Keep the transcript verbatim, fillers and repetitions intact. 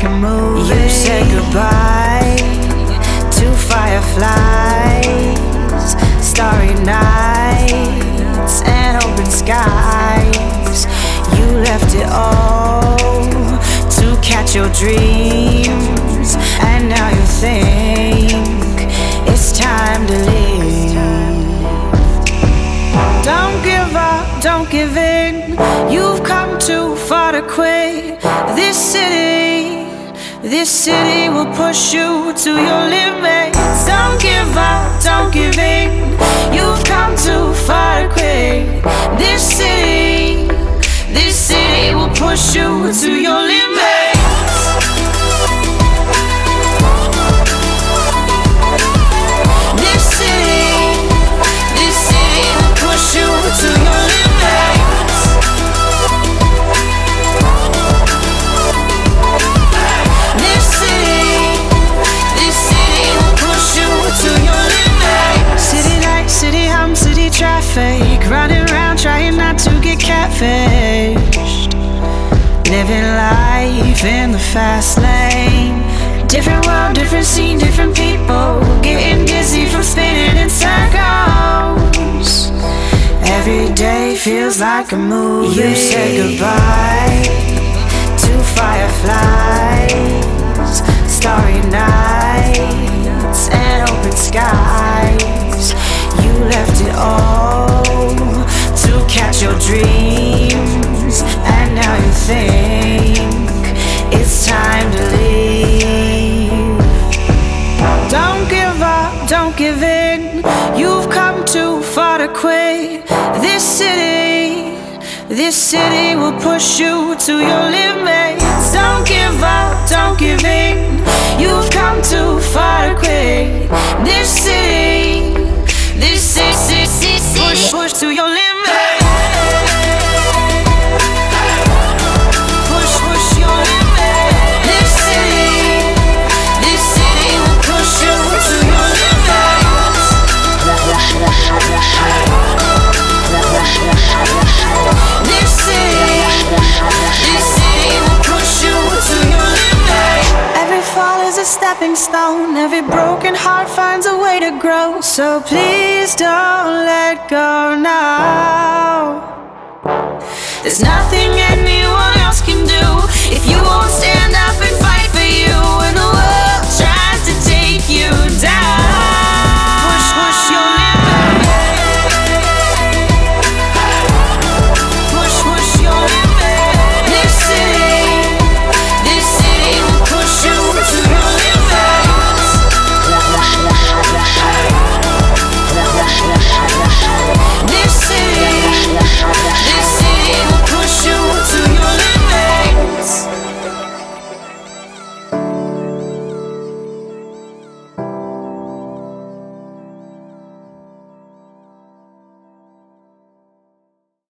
like a movie. You said goodbye to fireflies, starry nights and open skies. You left it all to catch your dreams, and now you think it's time to leave. Don't give up, don't give in. You've come too far to quit. This city, this city will push you to your limits. Don't give up, don't give in. You've come too far to quit. This city, this city will push you to your limits. This city, this city will push you to your limits. This city, this city will push you to your limits. City lights, city hum, city traffic, running around trying not to get catfished. Living life in the fast lane. Different world, different scene, different people. Getting dizzy from spinning in circles. Every day feels like a movie. You said goodbye to fireflies, starry nights and open skies. You left it all to catch your dreams, and now you think it's time to leave. Don't give up, don't give in. You've come too far to quit. This city, this city will push you to your limits. Don't give up, don't give in. You've come too far to quit. This city, this city, push, push to your limits. Push, push your limits. This city, this city will push you to your limits. This city, this city will push you to your limits. Every fall is a stepping stone. Every broken heart finds a way to grow. So please don't let go now. There's nothing anyone else can do if you won't stand up and fight for you. And